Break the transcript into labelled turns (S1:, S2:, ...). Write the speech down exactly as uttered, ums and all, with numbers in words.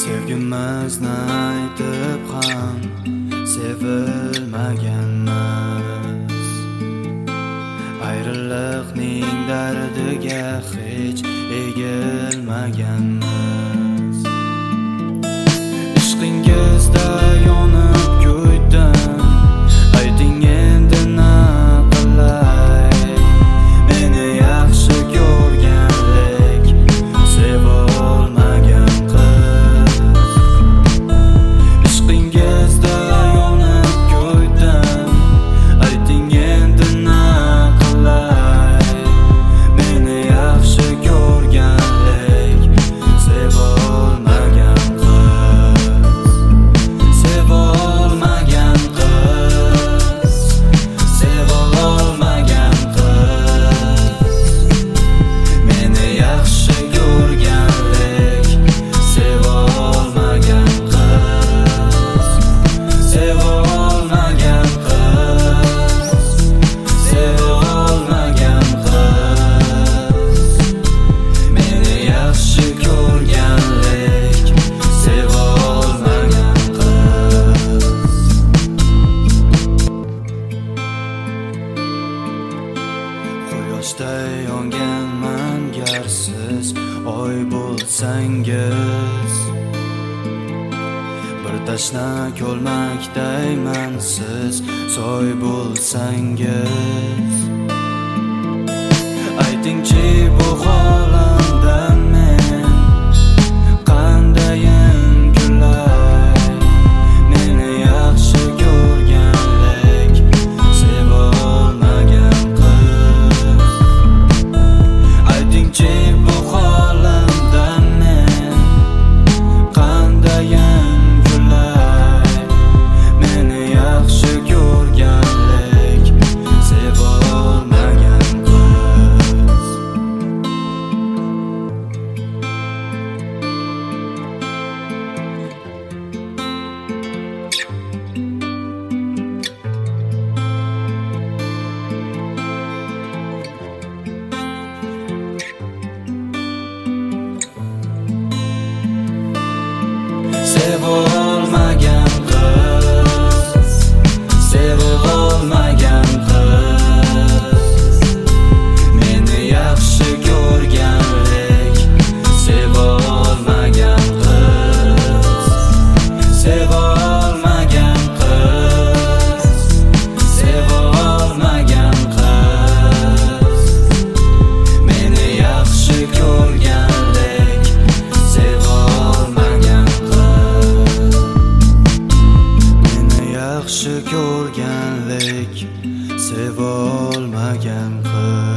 S1: Sevgimizni aytib ham sevilmaganmiz. Ayriliqning dardiga hech egilmaganmiz. Ishqingizda yonib kuydim, ayting endi na qilay. Meni yaxshi ko'rganlik sevolmagan qiz. Ishqingizda yonib kuydim, ayting endi na qilay. Meni yaxshi ko'rganlik sevolmagan qiz. Sevolmagan qiz, sevolmagan qiz. Meni yaxshi ko'rganlik sevolmagan qiz. Sevolmagan qiz, sevolmagan qiz. Meni yaxshi ko'rganlik sevolmagan qiz. Quyoshday yonganman gar siz oy bo'lsangiz. Bir tashna ko'lmakdayman siz soy bo'lsangiz. Aytingchi bu holamda men qandayin kulay. Meni yaxshi ko'rganlik sevolmagan qiz. Aytingchi bu holamda men qandayin kulay. Meni yaxshi ko'rganlik sevolmagan qiz. Sevolmagan qiz, sevolmagan qiz. Meni yaxshi ko'rganlik sevolmagan qiz. Sevolmagan qiz, sevolmagan qiz. Meni yaxshi ko'rganlik sevolmagan qiz. Meni yaxshi ko'rganlik sevolmagan qiz.